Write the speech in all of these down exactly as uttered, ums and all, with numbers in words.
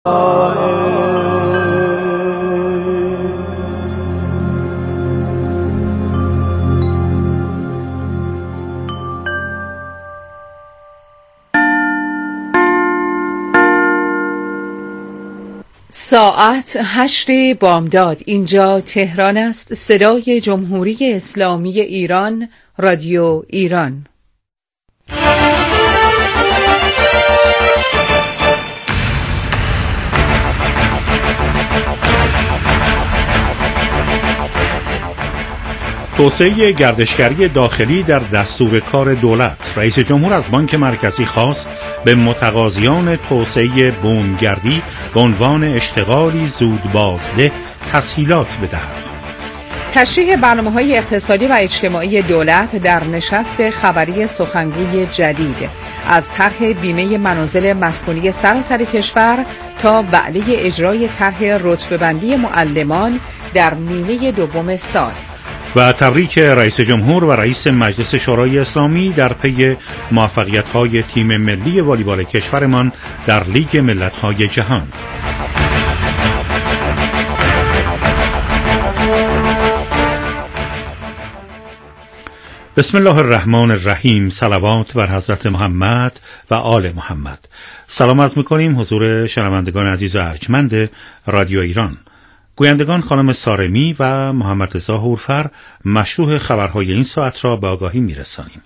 ساعت هشت بامداد. اینجا تهران است. صدای جمهوری اسلامی ایران، رادیو ایران. توسعه گردشگری داخلی در دستور کار دولت. رئیس جمهور از بانک مرکزی خواست به متقاضیان توسعه بومگردی به عنوان اشتغالی زود بازده تسهیلات بدهد. تشریح برنامه‌های اقتصادی و اجتماعی دولت در نشست خبری سخنگوی جدید، از طرح بیمه منازل مسکونی سراسر کشور تا وعده اجرای طرح رتبه‌بندی معلمان در نیمه دوم سال. و تبریک رئیس جمهور و رئیس مجلس شورای اسلامی در پی موفقیت‌های تیم ملی والیبال کشورمان در لیگ ملت‌های جهان. بسم الله الرحمن الرحیم. صلوات بر حضرت محمد و آل محمد. سلام عرض می‌کنیم حضور شنوندگان عزیز و ارجمند رادیو ایران. گویندگان خانم سارمی و محمد رضا هورفر مشروح خبرهای این ساعت را به آگاهی می‌رسانیم.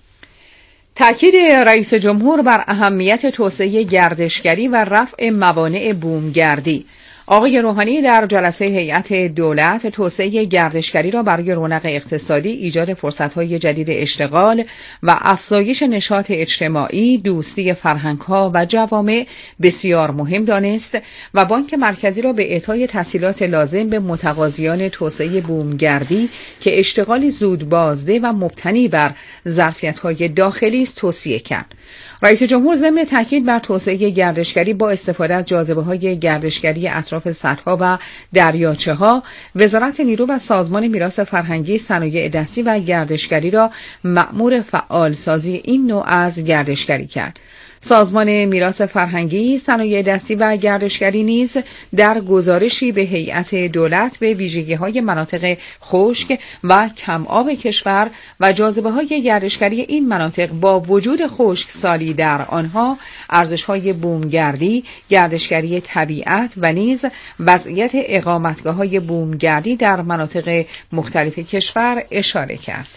تأکید رئیس جمهور بر اهمیت توسعه گردشگری و رفع موانع بومگردی. آقای روحانی در جلسه هیئت دولت توسعه گردشگری را برای رونق اقتصادی، ایجاد فرصت‌های جدید اشتغال و افزایش نشاط اجتماعی، دوستی فرهنگ‌ها و جوامع بسیار مهم دانست و بانک مرکزی را به اعطای تسهیلات لازم به متقاضیان توسعه بومگردی که اشتغالی زود بازده و مبتنی بر ظرفیت‌های داخلی است توصیه کرد. رئیس جمهور ضمن تاکید بر توسعه گردشگری با استفاده از جاذبه‌های گردشگری اطراف سدها و دریاچه‌ها، وزارت نیرو و سازمان میراث فرهنگی، صنایع دستی و گردشگری را مأمور فعالسازی این نوع از گردشگری کرد. سازمان میراث فرهنگی، صنایع دستی و گردشگری نیز در گزارشی به هیئت دولت به ویژگی‌های مناطق خشک و کم آب کشور و جاذبه‌های گردشگری این مناطق با وجود خشکسالی در آنها، ارزش‌های بومگردی، گردشگری طبیعت و نیز وضعیت اقامتگاه‌های بومگردی در مناطق مختلف کشور اشاره کرد.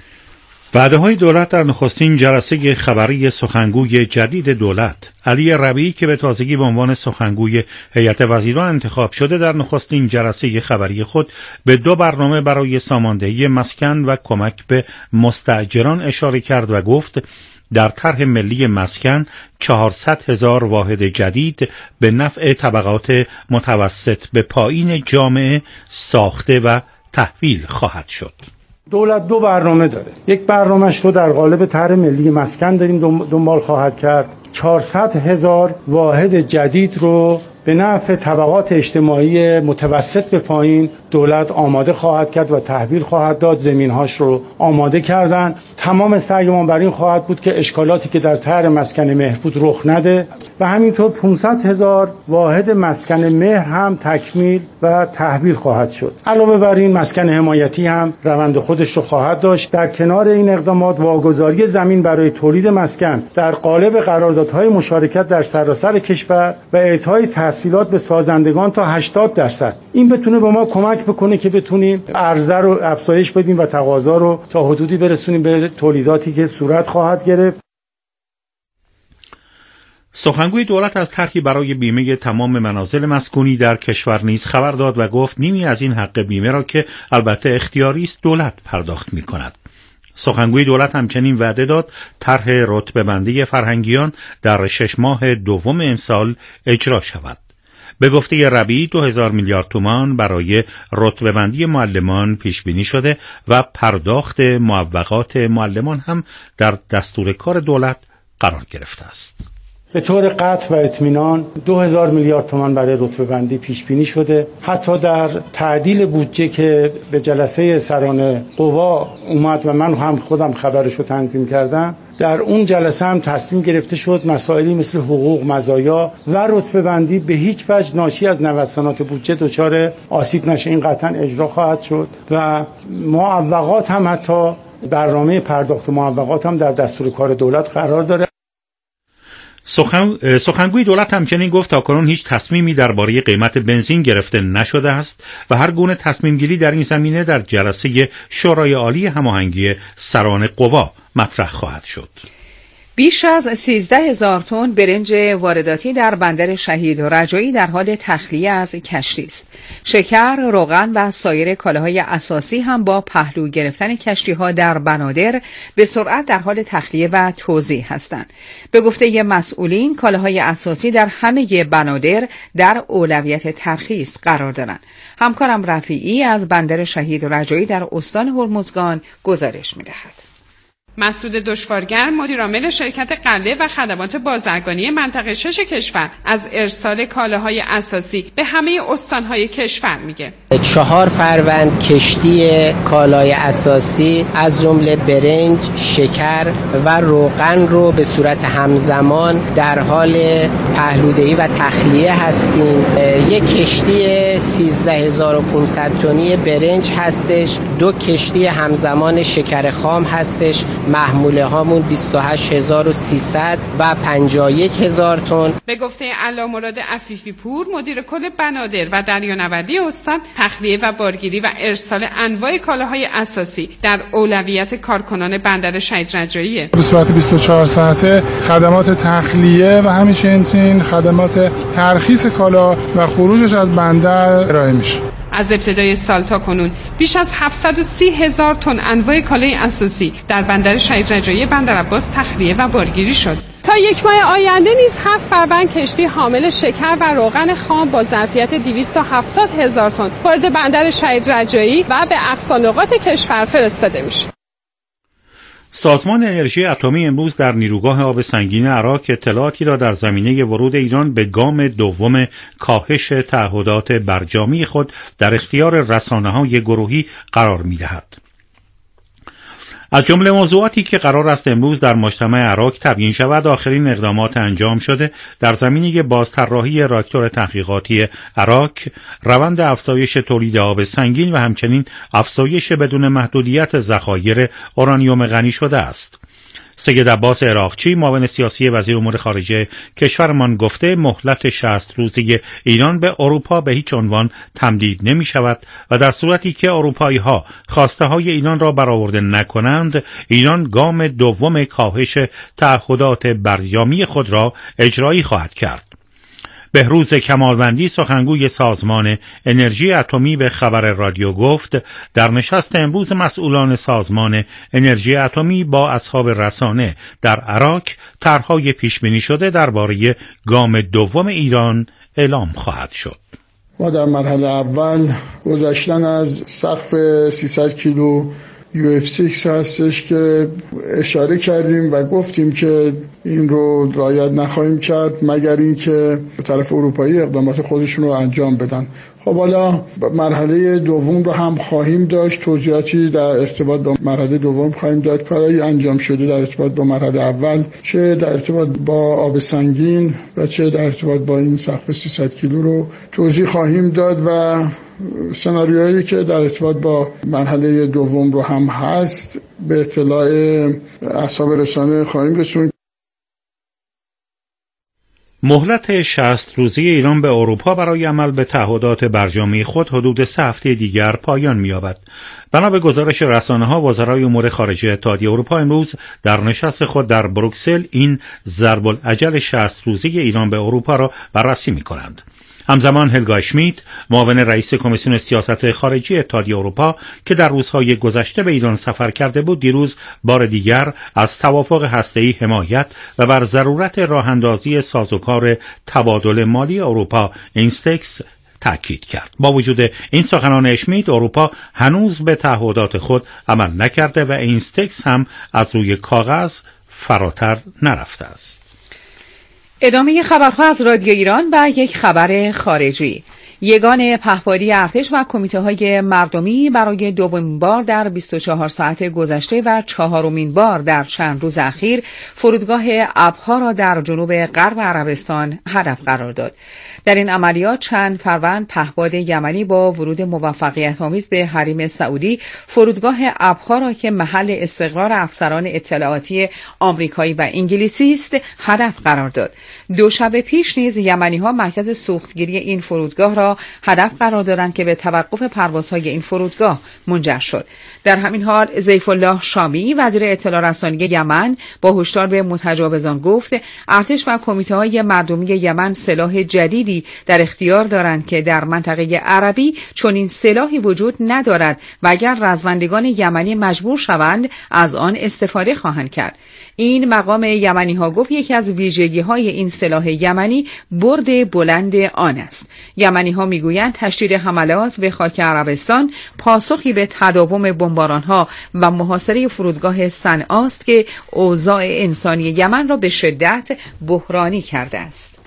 وعده‌های دولت در نخستین جلسه خبری سخنگوی جدید دولت. علی ربیعی که به تازگی به عنوان سخنگوی هیئت وزیران انتخاب شده، در نخستین جلسه خبری خود به دو برنامه برای ساماندهی مسکن و کمک به مستاجران اشاره کرد و گفت در طرح ملی مسکن چهارصد هزار واحد جدید به نفع طبقات متوسط به پایین جامعه ساخته و تحویل خواهد شد. دولت دو برنامه داره. یک برنامهش رو در قالب طرح ملی مسکن داریم دنبال خواهد کرد. چهارصد هزار واحد جدید رو به نفع طبقات اجتماعی متوسط به پایین دولت آماده خواهد کرد و تحویل خواهد داد. زمینهاش رو آماده کردن. تمام سعیمان بر این خواهد بود که اشکالاتی که در طرح مسکن مهر بود رخ نده و همینطور پانصد هزار واحد مسکن مهر هم تکمیل و تحویل خواهد شد. علاوه بر این مسکن حمایتی هم روند خودش رو خواهد داشت. در کنار این اقدامات، واگذاری زمین برای تولید مسکن در قالب قراردادهای مشارکت در سراسر کشور و اعطای تسهیلات به سازندگان تا هشتاد درصد، این بتونه به ما کمک بکنه که بتونیم عرضه رو افزایش بدیم و تقاضا رو تا حدودی برسونیم به تولیداتی که صورت خواهد گرفت. سخنگوی دولت از طرحی برای بیمه تمام منازل مسکونی در کشور نیز خبر داد و گفت نیمی از این حق بیمه را که البته اختیاری است دولت پرداخت می‌کند. سخنگوی دولت همچنین وعده داد طرح رتبه‌بندی فرهنگیان در شش ماه دوم امسال اجرا شود. به گفته ربیعی دو هزار میلیارد تومان برای رتبه‌بندی معلمان پیش بینی شده و پرداخت معوقات معلمان هم در دستور کار دولت قرار گرفته است. به طور قطع و اطمینان دو هزار میلیارد تومان برای رتبه بندی پیش بینی شده. حتی در تعدیل بودجه که به جلسه سران قوا اومد و من هم خودم خبرشو تنظیم کردم، در اون جلسه هم تصمیم گرفته شد مسائلی مثل حقوق، مزایا و رتبه بندی به هیچ وجه ناشی از نوسانات بودجه دچار آسیب نشه. این قطعا اجرا خواهد شد و معوقات هم، حتی برنامه پرداخت معوقات هم در دستور کار دولت قرار داره. سخن... سخنگوی دولت همچنین گفت تاکنون هیچ تصمیمی درباره قیمت بنزین گرفته نشده است و هر گونه تصمیم گیری در این زمینه در جلسه شورای عالی هماهنگی سران قوا مطرح خواهد شد. بیش از سیزده هزار تن برنج وارداتی در بندر شهید رجایی در حال تخلیه از کشتی است. شکر، روغن و سایر کالاهای اساسی هم با پهلو گرفتن کشتی‌ها در بنادر به سرعت در حال تخلیه و توزیع هستند. به گفته مسئولین، کالاهای اساسی در همه بنادر در اولویت ترخیص قرار دارند. همکارم رفیعی از بندر شهید رجایی در استان هرمزگان گزارش می‌دهد. مسعود دشوارگر، مدیرعامل شرکت قله و خدمات بازرگانی منطقه شش کشور، از ارسال کالاهای اساسی به همه استانهای کشور میگه. چهار فروند کشتی کالای اساسی از جمله برنج، شکر و روغن رو به صورت همزمان در حال پهلودهی و تخلیه هستیم. یک کشتی سیزده هزار و پانصد تنی برنج هستش، دو کشتی همزمان شکر خام هستش، محموله هامون بیست و هشت هزار و سیصد و پنجاه و یک هزار تن. به گفته علامراد عفیفی پور، مدیر کل بنادر و دریانوردی استان، تخلیه و بارگیری و ارسال انواع کالاهای اساسی در اولویت کارکنان بندر شهید رجاییه. به صورت بیست و چهار ساعته خدمات تخلیه و همچنین خدمات ترخیص کالا و خروجش از بندر ارائه میشه. از ابتدای سال تا کنون بیش از هفتصد و سی هزار تن انواع کالای اساسی در بندر شهید رجایی بندرعباس تخلیه و بارگیری شد. تا یک ماه آینده نیز هفت فروند کشتی حامل شکر و روغن خام با ظرفیت دویست و هفتاد هزار تن وارد بندر شهید رجایی و به اقصا نقاط کشور فرستاده میشه. سازمان انرژی اتمی امروز در نیروگاه آب سنگین عراق اطلاعاتی را در زمینه ورود ایران به گام دوم کاهش تعهدات برجامی خود در اختیار رسانه‌های گروهی قرار می‌دهد. از جمله موضوعاتی که قرار است امروز در مجتمع عراق تبیین شود، آخرین اقدامات انجام شده در زمینه بازطراحی راکتور تحقیقاتی عراق، روند افزایش تولید آب سنگین و همچنین افزایش بدون محدودیت ذخایر اورانیوم غنی شده است. سید عباس عراقچی، معاون سیاسی وزیر امور خارجه کشورمان، گفته مهلت شصت روزه ایران به اروپا به هیچ عنوان تمدید نمی شود و در صورتی که اروپایی ها خواسته های ایران را برآورده نکنند، ایران گام دوم کاهش تعهدات برجامی خود را اجرایی خواهد کرد. بهروز کمالوندی، سخنگوی سازمان انرژی اتمی، به خبر رادیو گفت در نشست امروز مسئولان سازمان انرژی اتمی با اصحاب رسانه در عراق طرح‌های پیش‌بینی شده درباره گام دوم ایران اعلام خواهد شد. ما در مرحله اول گذشتن از سقف سیصد کیلو یو اف شش هستش که اشاره کردیم و گفتیم که این رو رعایت نخواهیم کرد مگر اینکه طرف اروپایی اقدامات خودشون رو انجام بدن. خب حالا مرحله دوم رو هم خواهیم داشت، توضیحاتی در ارتباط با مرحله دوم خواهیم داد، کارهایی انجام شده در ارتباط با مرحله اول، چه در ارتباط با آب سنگین و چه در ارتباط با این سقف سیصد کیلو رو توضیح خواهیم داد و سناریوهایی که در ارتباط با مرحله دوم رو هم هست به اطلاع اصحاب رسانه خواهیم رسوند. مهلت شصت روزه ایران به اروپا برای عمل به تعهدات برجامی خود حدود سه هفته دیگر پایان می‌یابد. بنا به گزارش رسانه‌ها، وزرای امور خارجه اتحادیه اروپا امروز در نشست خود در بروکسل این ضرب الاجل شصت روزه ایران به اروپا را بررسی می‌کنند. همزمان هلگا اشمیت، معاون رئیس کمیسیون سیاست خارجی اتحادیه اروپا که در روزهای گذشته به ایران سفر کرده بود، دیروز بار دیگر از توافق هسته‌ای حمایت و بر ضرورت راه‌اندازی سازوکار تبادل مالی اروپا اینستکس تأکید کرد. با وجود این سخنان اشمیت، اروپا هنوز به تعهدات خود عمل نکرده و اینستکس هم از روی کاغذ فراتر نرفته است. ادامه خبرها از رادیو ایران و یک خبر خارجی. یگان پهپادی ارتش و کمیته‌های مردمی برای دومین بار در بیست و چهار ساعت گذشته و چهارمین بار در چند روز اخیر فرودگاه ابها را در جنوب غرب عربستان هدف قرار داد. در این عملیات چند فروند پهپاد یمنی با ورود موفقیت‌آمیز به حریم سعودی فرودگاه ابها را که محل استقرار افسران اطلاعاتی آمریکایی و انگلیسی است هدف قرار داد. دو شب پیش نیز یمنی‌ها مرکز سوختگیری این فرودگاه را هدف قرار دادند که به توقف پروازهای این فرودگاه منجر شد. در همین حال ضیف الله شامی وزیر اطلاع رسانی یمن با هشدار به متجاوزان گفت ارتش و کمیته‌های مردمی یمن سلاح جدیدی در اختیار دارند که در منطقه عربی چنین سلاحی وجود ندارد و اگر رزمندگان یمنی مجبور شوند از آن استفاده خواهند کرد. این مقام یمنی ها گفت یکی از ویژگی های این سلاح یمنی برد بلند آن است. یمنی ها میگویند تشدید حملات به خاک عربستان پاسخی به تداوم بمباران ها و محاصره فرودگاه صنعا است که اوضاع انسانی یمن را به شدت بحرانی کرده است.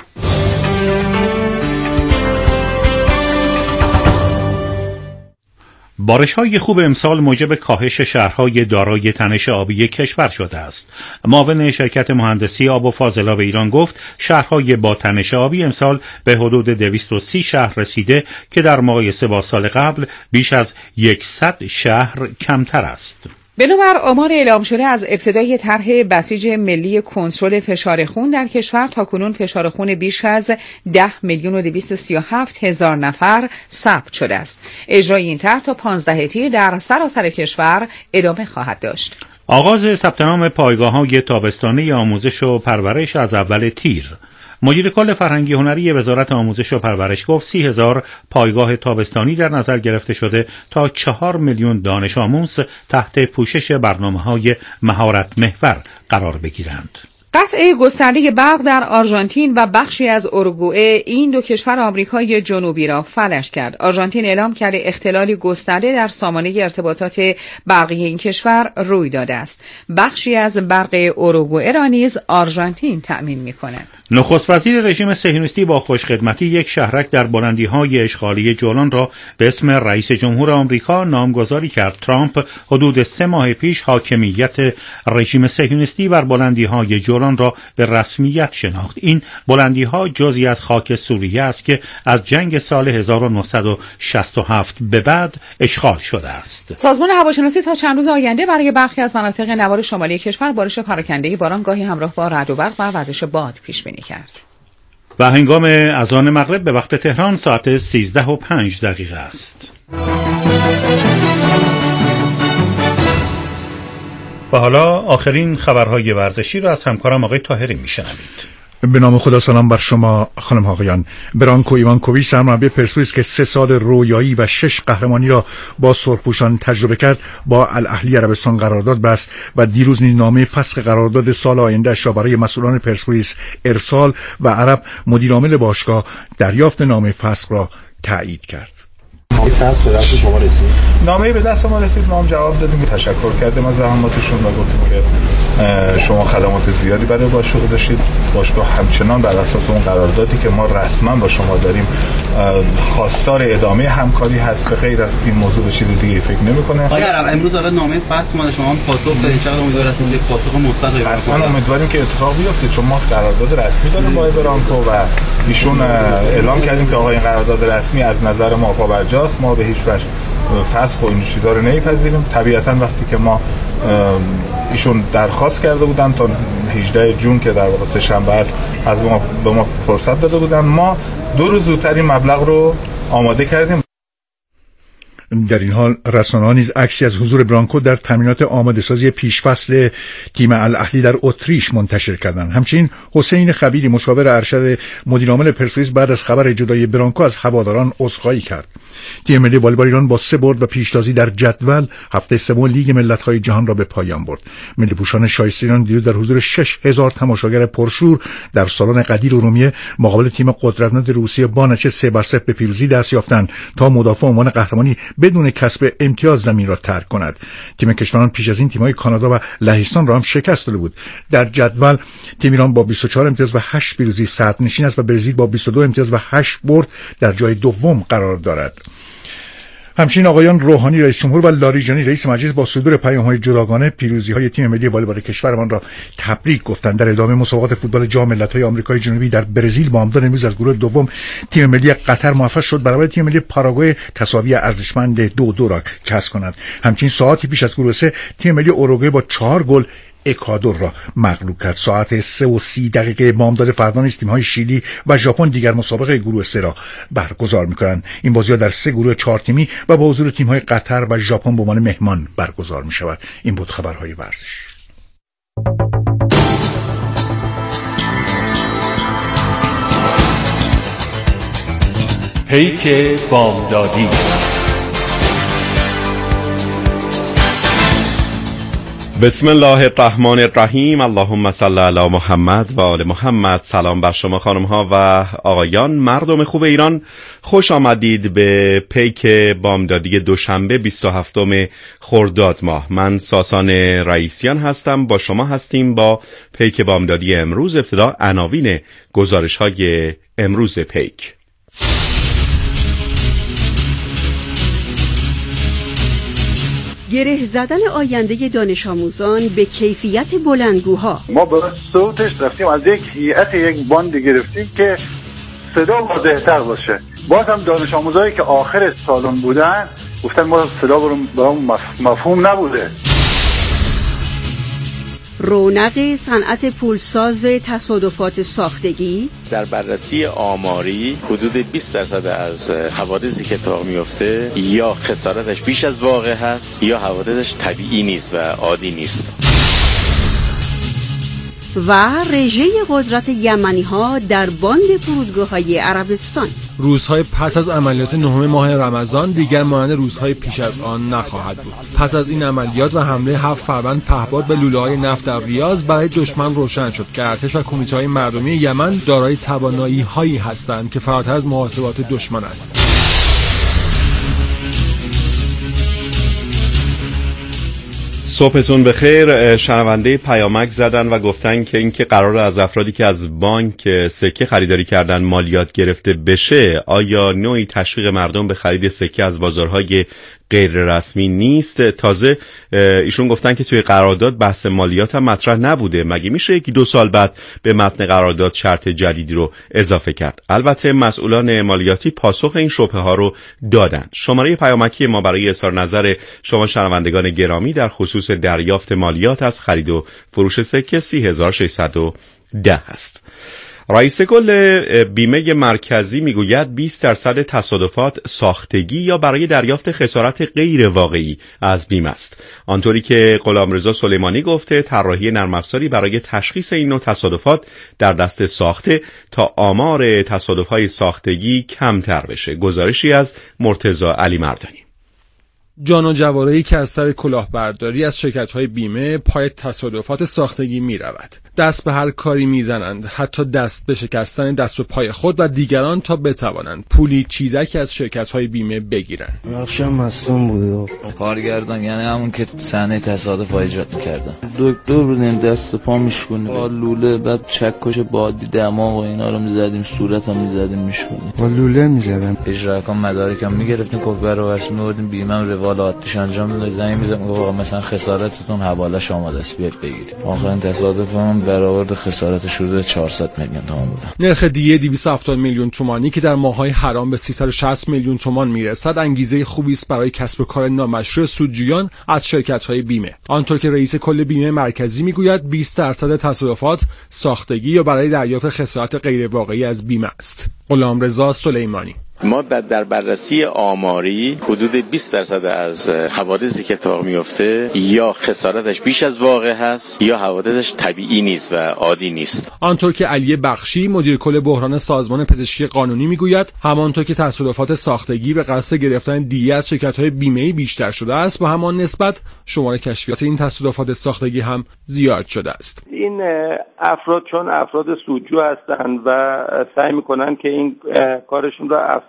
بارش‌های خوب امسال موجب کاهش شهرهای دارای تنش آبی کشور شده است. معاون شرکت مهندسی آب و فاضلاب ایران گفت شهرهای با تنش آبی امسال به حدود دویست و سی شهر رسیده که در مقایسه با سال قبل بیش از صد شهر کمتر است. بنابر آمار اعلام شده از ابتدای طرح بسیج ملی کنترل فشار خون در کشور تاکنون فشار خون بیش از ده میلیون و دویست و سی و هفت هزار نفر ثبت شده است. اجرای این طرح تا پانزده تیر در سراسر کشور ادامه خواهد داشت. آغاز ثبت نام پایگاه‌های تابستانه آموزش و پرورش از اول تیر. مدیر کل فرهنگی هنری وزارت آموزش و پرورش گفت سی هزار پایگاه تابستانی در نظر گرفته شده تا چهار میلیون دانش آموز تحت پوشش برنامه‌های مهارت محور قرار بگیرند. قطع گسترده برق در آرژانتین و بخشی از اوروگوئه این دو کشور آمریکای جنوبی را فلج کرد. آرژانتین اعلام کرده اختلال گسترده در سامانه ارتباطات برقی این کشور روی داده است. بخشی از برق اوروگوئه را نیز آرژانتین تأمین می‌کند. نخست وزیر رژیم صهیونیستی با خوشخدمتی یک شهرک در بلندی‌های اشغالی جولان را به اسم رئیس جمهور آمریکا نامگذاری کرد. ترامپ حدود سه ماه پیش حاکمیت رژیم صهیونیستی بر بلندی‌های جولان را به رسمیت شناخت. این بلندی‌ها جزئی از خاک سوریه است که از جنگ سال هزار و نهصد و شصت و هفت به بعد اشغال شده است. سازمان هواشناسی تا چند روز آینده برای برخی از مناطق نوار شمالی کشور بارش پراکنده باران گاهی همراه با رعد و برق و وزش باد پیش بینی کرد. و هنگام اذان مغرب به وقت تهران ساعت سیزده و پنج دقیقه است. و حالا آخرین خبرهای ورزشی را از همکارم آقای طاهری میشنوید. به نام خدا سلام بر شما خانم آقایان. برانکو ایوانکوویچ سرمربی پرسپولیس که سه سال رویایی و شش قهرمانی را با سرخپوشان تجربه کرد با الاهلی عربستان قرارداد بست و دیروز نیز نامه فسخ قرارداد سال آینده اش را برای مسئولان پرسپولیس ارسال و عرب مدیر عامل باشگاه دریافت نامه فسخ را تایید کرد. فصل به دست شما رسید؟ نامه به دست ما رسید، ما هم جواب دادیم، تشکر کردیم از زحماتشون و گفتیم که شما خدمات زیادی برای باشگاه داشتید. باشگاه همچنان بر اساس اون قراردادی که ما رسما با شما داریم خواستار ادامه همکاری هست. به غیر از این موضوع به چیز دیگه فکر نمی‌کنه. آقا امروز الان نامه فصل اومده، شما هم پاسخ بدید. چقدر امیدواریم یک پاسخ مثبت بگیرید. حتما امیدواریم که اتفاق بیفته، چون ما قرارداد رسمی داریم با برانکو و ایشون اعلام کردیم که آقا این قرارداد رسمی از نظر ما پابرجاست، ما به هیچ وجه فسخ و این چیزا رو نمیپذیریم. طبیعتا وقتی که ما ایشون درخواست کرده بودن تا هجدهم ژوئن که در واقع سه شنبه است از ما به ما فرصت داده بودن، ما دو روز زودتر این مبلغ رو آماده کردیم. در این حال رسانه‌ها نیز عکسی از حضور برانکو در تمرینات آماده سازی پیشفصل تیم الاهلی در اتریش منتشر کردند. همچنین حسین خبیری مشاور ارشد مدیر عامل پرسپولیس بعد از خبر جدایی برانکو از هواداران عذرخواهی کرد. تیم ملی والیبال ایران با سه برد و پیشتازی در جدول هفته سوم لیگ ملت‌های جهان را به پایان برد. ملی پوشان شایسته ایران دیروز در حضور شش هزار تماشاگر پرشور در سالن قدیر ارومیه مقابل تیم قدرتمند روسیه با نتیجه سه بر صفر به پیروزی دست یافتند تا مدافع عنوان قهرمانی بدون کسب امتیاز زمین را ترک کند. تیم کشوران پیش از این تیم‌های کانادا و لهستان را هم شکست داده بود. در جدول تیم ایران با بیست و چهار امتیاز و هشت پیروزی صدرنشین است و برزیل با بیست و دو امتیاز و هشت برد در جای دوم قرار دارد. همچنین آقایان روحانی رئیس جمهور و لاریجانی رئیس مجلس با صدور پیام‌های جداگانه پیروزی‌های تیم ملی والیبال کشورمان را تبریک گفتند. در ادامه مسابقات فوتبال جام ملت‌های آمریکای جنوبی در برزیل بامداد امروز از گروه دوم تیم ملی قطر موفق شد برابر تیم ملی پاراگوئه تساوی ارزشمند دو دو را کسب کند. همچنین ساعتی پیش از گروه سه تیم ملی اوروگوئه با چهار گل اکوادور را مغلوب کرد. ساعت سه و سی دقیقه بامداد فردا نیز تیم‌های شیلی و ژاپن دیگر مسابقه گروه سه را برگزار می‌کنند. این بازی‌ها در سه گروه چهار تیمی و با حضور تیم‌های قطر و ژاپن به عنوان مهمان برگزار می‌شود. این بود خبرهای ورزش. پیک بامدادی. بسم الله الرحمن الرحیم. اللهم صل علی محمد و آل محمد. سلام بر شما خانم ها و آقایان، مردم خوب ایران، خوش آمدید به پیک بامدادی دوشنبه بیست و هفتم خرداد ماه. من ساسان رئیسیان هستم، با شما هستیم با پیک بامدادی امروز. ابتدا عناوین گزارش های امروز پیک. گره زدن آینده دانش آموزان به کیفیت بلندگوها. ما به صوتش رفتیم از یک هیئت یک باند گرفتیم که صدا واضح‌تر باشه. باز هم دانش آموزایی که آخر سالن بودن گفتن ما صدا برام مفهوم نبوده. رونق صنعت پولساز تصادفات ساختگی. در بررسی آماری حدود بیست درصد از حوادثی که اتفاق میفته یا خسارتش بیش از واقع هست یا حوادثش طبیعی نیست و عادی نیست. و رژه قدرت یمنی ها در باند فرودگاه‌های عربستان. روزهای پس از عملیات نهم ماه رمضان دیگر مانند روزهای پیش از آن نخواهد بود. پس از این عملیات و حمله هفت فروند پهپاد به لوله‌های نفت در ریاض برای دشمن روشن شد که ارتش و کمیته‌های مردمی یمن دارای توانایی‌هایی هستند که فراتر از محاسبات دشمن است. صبحتون بخیر. شنونده پیامک زدن و گفتن که اینکه قرار از افرادی که از بانک سکه خریداری کردن مالیات گرفته بشه، آیا نوعی تشویق مردم به خرید سکه از بازارهای غیر رسمی نیست؟ تازه ایشون گفتن که توی قرارداد بحث مالیات هم مطرح نبوده. مگه میشه یکی دو سال بعد به متن قرارداد شرط جدیدی رو اضافه کرد؟ البته مسئولان مالیاتی پاسخ این شبهه ها رو دادن. شماره پیامکی ما برای اظهار نظر شما شنوندگان گرامی در خصوص دریافت مالیات از خرید و فروش سکه سی هزار و ششصد و ده است. رئیس کل بیمه مرکزی میگوید بیست درصد تصادفات ساختگی یا برای دریافت خسارت غیر واقعی از بیمه است. آنطوری که غلامرضا سلیمانی گفته طراحی نرم افزاری برای تشخیص این نوع تصادفات در دست ساخته تا آمار تصادف‌های ساختگی کمتر بشه. گزارشی از مرتضی علی مردانی. جان و جواره‌ای که از سر کلاهبرداری از شرکت‌های بیمه پای تصادفات ساختگی می‌رود. دست به هر کاری می‌زنند، حتی دست به شکستن دست و پای خود و دیگران تا بتوانند پولی چیزکی از شرکت‌های بیمه بگیرند. نقشم مصدوم بود. کارگردان یعنی همون که صحنه تصادف ایجاد می‌کردن. دکتر بودیم دست پا میشکنیم. با لوله بعد چکش بادی دماغ و اینا رو می‌زدیم، صورتم می‌زدیم میشکنیم. با لوله می‌زدم. اجراکم مدارکم می‌گرفتیم، کفر رو ورش می‌آوردیم، بیمه روال عادیش انجام می‌داد. زنگ می‌زدم آقا مثلا خسارتتون حواله‌اش آماده است بیاد بگیرید. آخرین تصادفم برآورد خسارت شده چهارصد میلیون تومان بود. نرخ دیه دویست و هفتاد میلیون تومانی که در ماه‌های حرام به سیصد و شصت میلیون تومان میرسد انگیزه خوبی است برای کسب و کار نامشروع سودجویان از شرکت‌های بیمه. آنطور که رئیس کل بیمه مرکزی میگوید بیست درصد تصادفات ساختگی یا برای دریافت خسارت غیر واقعی از بیمه است. غلامرضا سلیمانی. ما در بررسی آماری حدود بیست درصد از حوادثی که اتفاق میفته یا خسارتش بیش از واقع هست یا حوادثش طبیعی نیست و عادی نیست. آنطور که علی بخشی مدیر کل بحران سازمان پزشکی قانونی میگوید همانطور که تصادفات ساختگی به قصد گرفتن دیه از شرکت‌های بیمه‌ای بیشتر شده است، با همان نسبت شمار کشفیات این تصادفات ساختگی هم زیاد شده است. این افراد چون افراد سودجو هستند و سعی می‌کنن که این کارشون را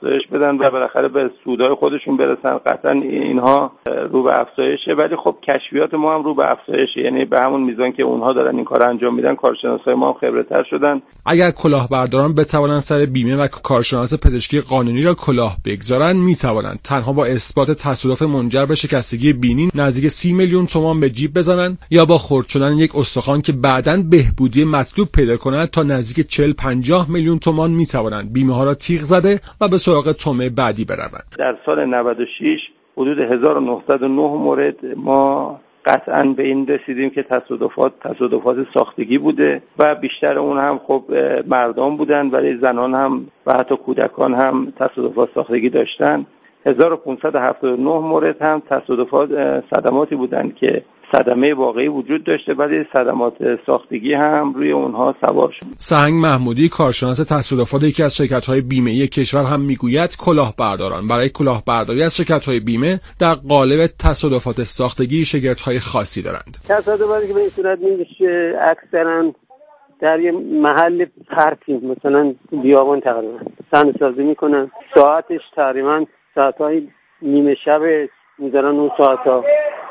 افزایش بدن و بالاخره به سودهای خودشون برسن. قطعا اینها رو به افزایشه، ولی خب کشفیات ما هم رو به افزایشه، یعنی به همون میزان که اونها دارن این کار انجام میدن کارشناسای ما هم خبره‌تر شدن. اگر کلاهبرداران بتوانند سر بیمه و کارشناس پزشکی قانونی را کلاه بگذارند، میتوانند تنها با اثبات تصادف منجر به شکستگی بینی نزدیک سی میلیون تومان به جیب بزنند یا با خرد شدن یک استخوان که بعداً بهبودی مطلوب پیدا کند تا نزدیک چهل پنجاه میلیون تومان میتوانند بیمه ها را تیغ زده و به سراغ تومه بعدی بروند. در سال نود و شش حدود هزار و نهصد و نه مورد ما قطعاً به این رسیدیم که تصادفات تصادفات ساختگی بوده و بیشتر اون هم خب مردان بودن، ولی زنان هم و حتی کودکان هم تصادفات ساختگی داشتن. هزار و پانصد و هفتاد و نه مورد هم تصادفات صدماتی بودند که صدمه واقعی وجود داشته ولی صدمات ساختگی هم روی اونها سوار شد. سهنگ محمودی کارشناس تصادفات یکی از شرکت‌های بیمه‌ای کشور هم میگوید کلاهبرداران برای کلاهبرداری از شرکت‌های بیمه در قالب تصادفات ساختگی شگفت‌های خاصی دارند. تصادفاتی که به این صورت میشه اکثرا در یه محل پرکی مثلا بیابان تقریبا صحنه سازی میکنن، ساعتش تقریبا ساعت‌های نیمه شب میذارن اون ساعت‌ها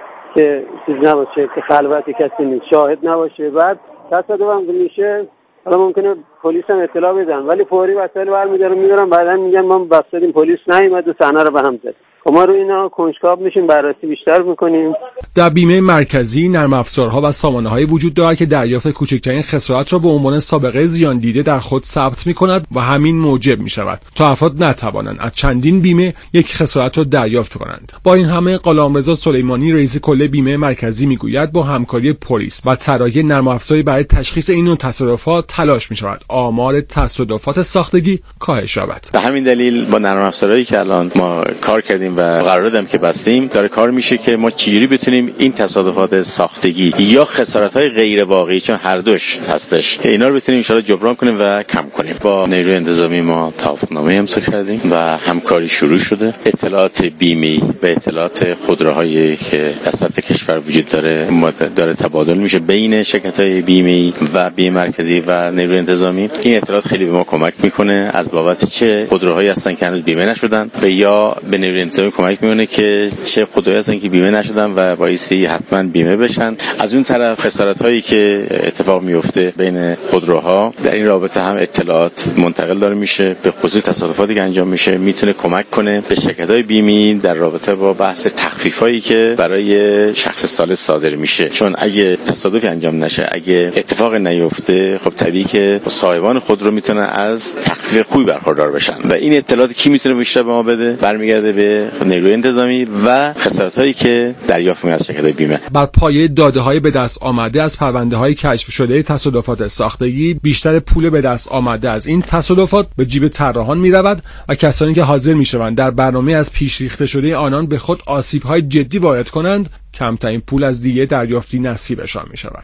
که چیز نباشه، که خلوتی کسی نیست، شاهد نباشه. بعد تصادف هم میشه، حالا ممکنه پلیس هم اطلاع بدن ولی فوری وسایل برمی‌دارن می‌دارن، بعدن میگن ما بسادیم پلیس نیومد و صحنه رو به هم زد. ما رو اینا کنجکاو میشیم، بررسی بیشتر میکنیم. در بیمه مرکزی نرم افزارها و سامانه‌هایی وجود دارد که دریافت کوچکترین خسارت را به عنوان سابقه زیان دیده در خود ثبت می‌کند و همین موجب می‌شود تا افراد نتوانند از چندین بیمه یک خسارت را دریافت کنند. با این همه غلامرضا سلیمانی رئیس کل بیمه مرکزی میگوید با همکاری پلیس و طراحی نرم افزاری برای تشخیص این نوع تصادفات تلاش می‌شود آمار تصادفات ساختگی کاهش یابد. به همین دلیل با نرم افزارهایی که الان ما کار کردیم و قراردادم که بستیم داره کار میشه که ما چجوری بتونیم این تصادفات ساختگی یا خسارت‌های غیر واقعی، چون هر دوش هستش، اینا رو بتونیم ان شاءالله جبران کنیم و کم کنیم. با نیروی انتظامی ما توافقنامه امضا کردیم و همکاری شروع شده. اطلاعات بیمه‌ای و اطلاعات خودروهایی که در سطح کشور وجود داره داره تبادل میشه بین شرکت‌های بیمه‌ای و بیمه مرکزی و نیروی انتظامی. این اطلاعات خیلی به ما کمک میکنه از بابت چه خودروهایی هستن که هنوز بیمه نشدن و یا به نیروی انتظامی کمک میونه که چه خودروهایی هستن که بیمه نشدن و بایستی حتما بیمه بشن. از اون طرف خسارت هایی که اتفاق میفته بین خودروها در این رابطه هم اطلاعات منتقل داره میشه، به خصوص تصادفاتی که انجام میشه میتونه کمک کنه به شرکت‌های بیمه‌ای در رابطه با بحث تخفیف هایی که برای شخص سالس صادر میشه، چون اگه تصادفی انجام نشه، اگه اتفاق نیفته، خب طبیعی که صاحبان خودرو میتونن از تخفیف خوبی برخوردار بشن و این اطلاعات کی میتونه بیشتر به ما بده؟ برمیگرده به نیروی انتظامی و خسارت‌هایی که دریافت می‌کنه از شرکت‌های بیمه. بر پایه داده‌های به دست آمده از پرونده‌های کشف شده تصادفات ساختگی، بیشتر پول به دست آمده از این تصادفات به جیب طراحان می‌رود و کسانی که حاضر می‌شوند در برنامه از پیش ریخته شده آنان به خود آسیب‌های جدی وارد کنند، کمترین پول از دیه دریافتی نصیبشان می‌شود.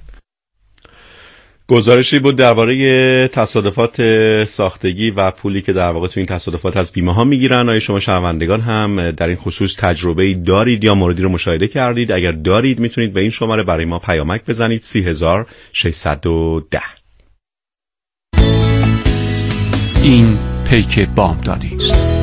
گزارشی بود درباره تصادفات ساختگی و پولی که در واقع تو این تصادفات از بیمه ها میگیرن. آیا شما شنوندگان هم در این خصوص تجربه‌ای دارید یا موردی رو مشاهده کردید؟ اگر دارید میتونید به این شماره برای ما پیامک بزنید سی هزار و ششصد و ده. این پیک بامدادی است.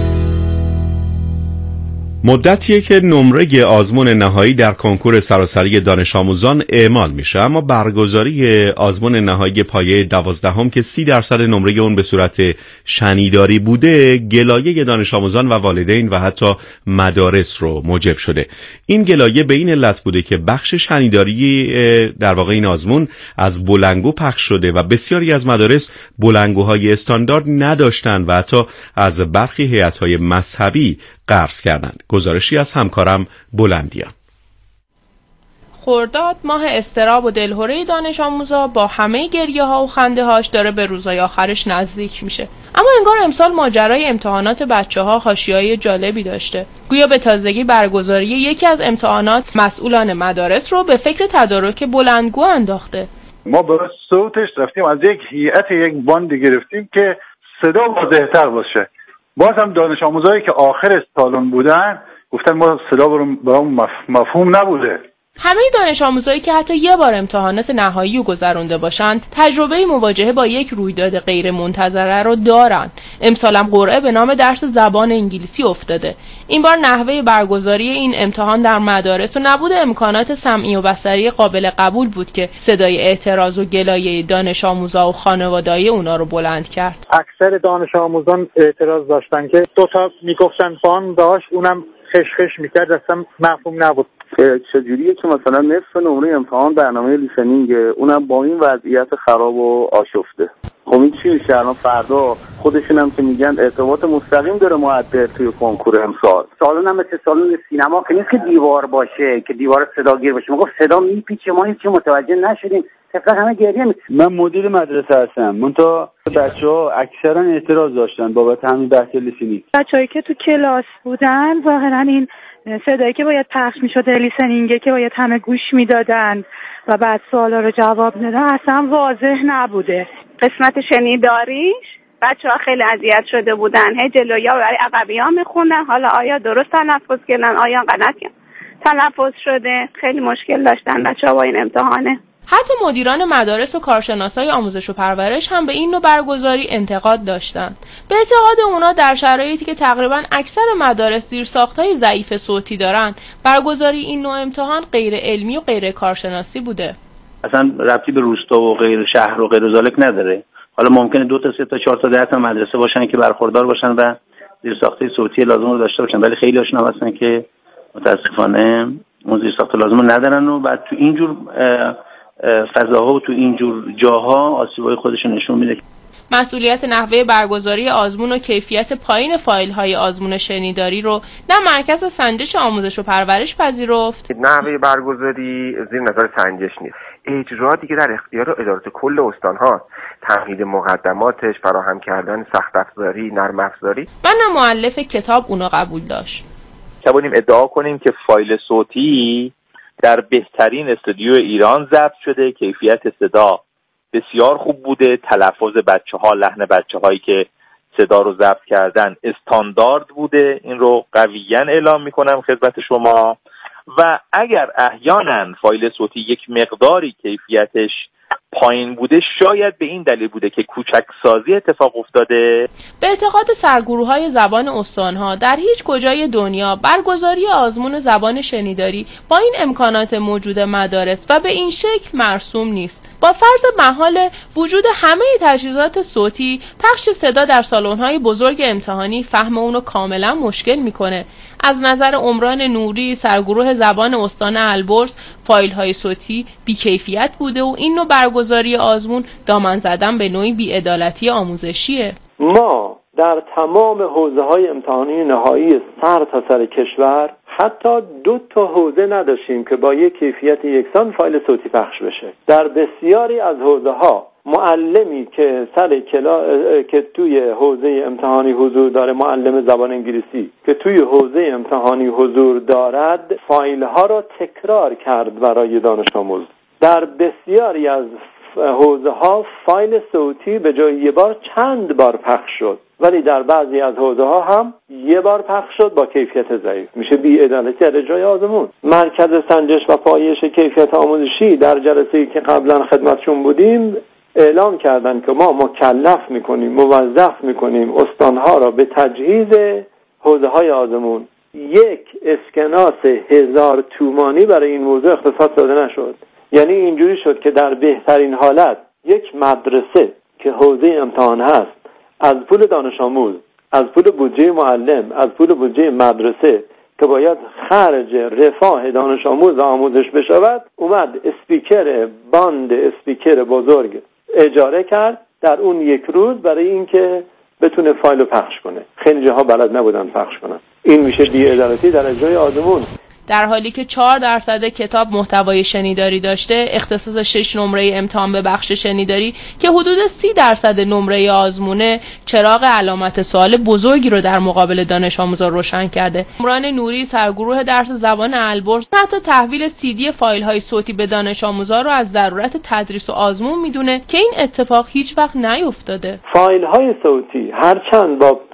مدتیه که نمره آزمون نهایی در کنکور سراسری دانش آموزان اعمال میشه، اما برگزاری آزمون نهایی پایه دوازدهم که سی درصد نمره اون به صورت شنیداری بوده، گلایه دانش آموزان و والدین و حتی مدارس رو موجب شده. این گلایه به این علت بوده که بخش شنیداری در واقع این آزمون از بلنگو پخش شده و بسیاری از مدارس بلنگوهای استاندارد نداشتن و حتی از برخی هیئت‌های مذهبی قرض کردند. گزارشی از همکارم بلندیان. خرداد ماه استراب و دلهره دانش آموزا با همه گریه ها و خنده هاش داره به روزای آخرش نزدیک میشه. اما انگار امسال ماجرای امتحانات بچه ها حاشیه‌های جالبی داشته. گویا به تازگی برگزاری یکی از امتحانات مسئولان مدارس رو به فکر تدارک بلندگو انداخته. ما برای صوتش رفتیم از یک هیئت یک باند گرفتیم که صدا واضح‌تر باشه. باز هم دانش آموزایی که آخر سالن بودن گفتن ما صدا برام مفهوم نبوده. همه دانش آموزایی که حتی یه بار امتحانات نهایی رو گذرونده باشن تجربه مواجهه با یک رویداد غیر منتظره رو دارن. امسال هم قرعه به نام درس زبان انگلیسی افتاده. این بار نحوه برگزاری این امتحان در مدارس و نبود امکانات سمعی و بصری قابل قبول بود که صدای اعتراض و گلایه دانش آموزا و خانواده‌های اونا رو بلند کرد. اکثر دانش آموزان اعتراض داشتن که دو تا میگفتن فان داشت، اونم خشخش میکرد، اصلا مفهوم نبود. چجوریه که مثلا نصف نمره امتحان برنامه لیسنینگ، اونم با این وضعیت خراب و آشفته. خب این چی میشه الان؟ فردا خودشون هم که میگن ارتباط مستقیم داره معدل توی کنکور امسال. سالن هم مثل سالن سینما که نیست که دیوار باشه که دیوار صداگیر باشه. میگفت صدا میپیچه، ما هیچ متوجه نشدیم، فقط همه گریه می... من مدیر مدرسه هستم. منتها بچه‌ها اکثرا اعتراض داشتن بابت همین بحث لیسنینگ. بچه‌ای که تو کلاس بودن ظاهرا این صدایی که باید پخش میشد لیسنینگ که باید همه گوش میدادن و بعد سوالا رو جواب میدادن اصلا واضح نبوده. قسمت شنیداریش بچه‌ها خیلی اذیت شده بودن، هی جلویا و عقبی‌ها میخوندن، حالا آیا درست تلفظ کردن آیا غلط تلفظ شده، خیلی مشکل داشتن بچه‌ها با این امتحانه. حتی مدیران مدارس و کارشناسای آموزش و پرورش هم به این نوع برگزاری انتقاد داشتند. به اعتقاد اونا در شرایطی که تقریبا اکثر مدارس زیرساخت‌های ضعیف صوتی دارن، برگزاری این نوع امتحان غیر علمی و غیر کارشناسی بوده. اصلا ربطی به روستا و غیر شهر و غیر ذالک نداره. حالا ممکنه دو تا سه تا چهار تا ده تا مدرسه باشن که برخوردار باشن و زیرساخت‌های صوتی لازم رو داشته باشن، ولی خیلی هاشون هستن که متاسفانه اون زیرساخت لازم رو ندارن و بعد تو اینجور فضاها و تو اینجور جاها آسیبای خودشون نشون میده. مسئولیت نحوه برگزاری آزمون و کیفیت پایین فایل‌های آزمون شنیداری رو نه مرکز سنجش آموزش و پرورش پذیرفت، نحوه برگزاری زیر نظر سنجش نیست. اجرا دیگه در اختیار ادارات کل استان‌ها، تمهید مقدماتش، فراهم کردن سخت افزاری، نرم افزاری. من نه مؤلف کتاب اونو قبول داشت. توانیم ادعا کنیم که فایل صوتی در بهترین استودیو ایران ضبط شده، کیفیت صدا بسیار خوب بوده، تلفظ بچه‌ها، لحن بچه‌هایی که صدا رو ضبط کردن استاندارد بوده. این رو قویاً اعلام می‌کنم خدمت شما. و اگر احیانا فایل صوتی یک مقداری کیفیتش پایین بوده، شاید به این دلیل بوده که کوچک سازی اتفاق افتاده. به اعتقاد سرگروه‌های زبان استان‌ها در هیچ کجای دنیا برگزاری آزمون زبان شنیداری با این امکانات موجود مدارس و به این شکل مرسوم نیست. با فرض محال وجود همه تجهیزات صوتی، پخش صدا در سالن‌های بزرگ امتحانی فهم اونو کاملا مشکل میکنه. از نظر عمران نوری، سرگروه زبان استان البرز، فایل‌های صوتی بی‌کیفیت بوده و این نوع برگزاری آزمون دامن زدن به نوعی بی‌عدالتی آموزشیه. ما در تمام حوزه‌های امتحانی نهایی سر تا سر کشور حتی دو تا حوزه نداشتیم که با یک کیفیت یکسان فایل صوتی پخش بشه. در بسیاری از حوزه‌ها معلمی که سر کلا که توی حوزه امتحانی حضور داره، معلم زبان انگلیسی که توی حوزه امتحانی حضور دارد، فایل ها را تکرار کرد برای دانش آموز. در بسیاری از حوزه ها فایل صوتی به جای یه بار چند بار پخش شد، ولی در بعضی از حوزه ها هم یه بار پخش شد با کیفیت ضعیف. میشه بی‌عدالتی در اجرای آزمون. مرکز سنجش و پایش کیفیت آموزشی در جلسه‌ای که قبلا خدمتشون بودیم اعلام کردن که ما مکلف میکنیم، موظف میکنیم استانها را به تجهیز حوزه های آزمون. یک اسکناس هزار تومانی برای این موضوع اختصاص داده نشد. یعنی اینجوری شد که در بهترین حالت یک مدرسه که حوزه امتحان هست از پول دانش آموز، از پول بودجه معلم، از پول بودجه مدرسه که باید خرج رفاه دانش آموز و آموزش بشود، اومد اسپیکر باند اسپیکر بزرگ اجاره کرد در اون یک روز برای اینکه بتونه فایل رو پخش کنه. خیلی جاها بلد نبودن پخش کنن. این میشه بی‌عدالتی در اجرای آزمون. در حالی که چهار درصد کتاب محتوای شنیداری داشته، اختصاص شش نمره امتحان به بخش شنیداری که حدود سی درصد نمره آزمونه، چراغ علامت سوال بزرگی رو در مقابل دانش آموزان روشن کرده. عمران نوری، سرگروه درس زبان البرز، حتی تحویل سی دی فایل های صوتی به دانش آموزان رو از ضرورت تدریس و آزمون میدونه که این اتفاق هیچ وقت نیفتاده. فایل های صوتی هرچند با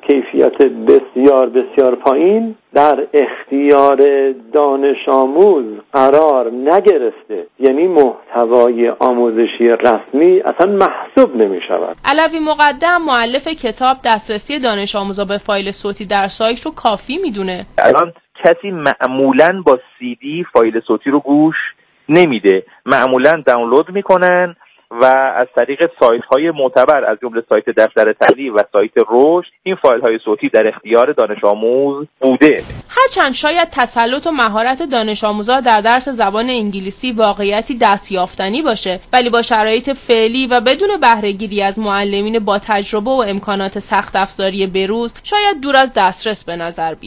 کیفیت بسیار بسیار پایین در اختیار دانش آموز قرار نگرفته، یعنی محتوای آموزشی رسمی اصلا محسوب نمی شود. علوی مقدم مؤلف کتاب دسترسی دانش آموزا به فایل صوتی در سایت رو کافی میدونه. الان کسی معمولاً با سی دی فایل صوتی رو گوش نمیده، معمولاً دانلود میکنن و از طریق سایت های معتبر از جمله سایت دفتر تعلیم و سایت رشد این فایل های صوتی در اختیار دانش آموز بوده. هرچند شاید تسلط و مهارت دانش آموزا در درس زبان انگلیسی واقعیتی دستیافتنی باشه، ولی با شرایط فعلی و بدون بهره گیری از معلمین با تجربه و امکانات سخت افزاری بروز شاید دور از دسترس به نظر بیاد.